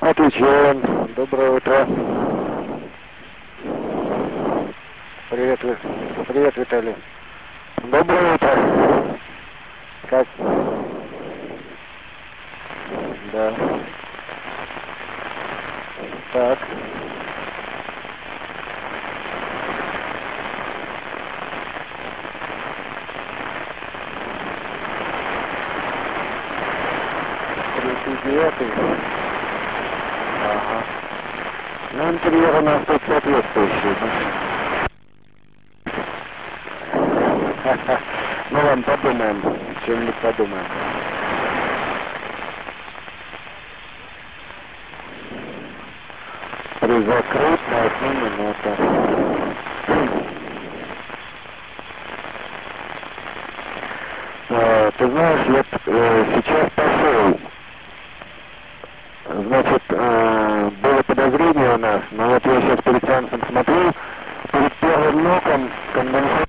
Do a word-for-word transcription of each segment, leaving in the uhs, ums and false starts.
Отвечаем. Доброе утро. Привет, Ви- привет, Виталий. Доброе утро. Как? Да. Так. тридцать девятый. Ага. Ну, интерьер у нас тут соответствующий. Ну ладно, подумаем. Чем-нибудь подумаем. Призакрыть на одну минуту. Э, Ты знаешь, вот э, сейчас пошел. Значит, э, было подозрение у нас, но вот я сейчас перед сеансом смотрю, перед первым ноком конденсат,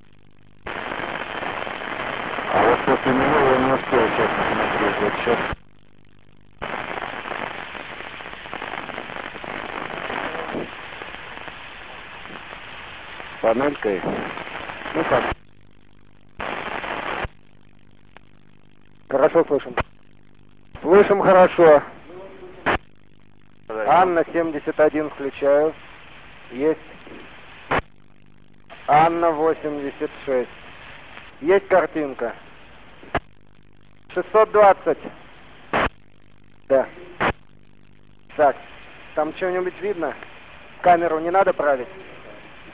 а вот после него я не успел сейчас посмотреть. Вот сейчас панелькой. Ну как, хорошо слышим. Слышим хорошо. Анна семьдесят один включаю. Есть. Анна восемьдесят шесть. Есть картинка. шестьсот двадцать. Да. Так, там что-нибудь видно? Камеру не надо править?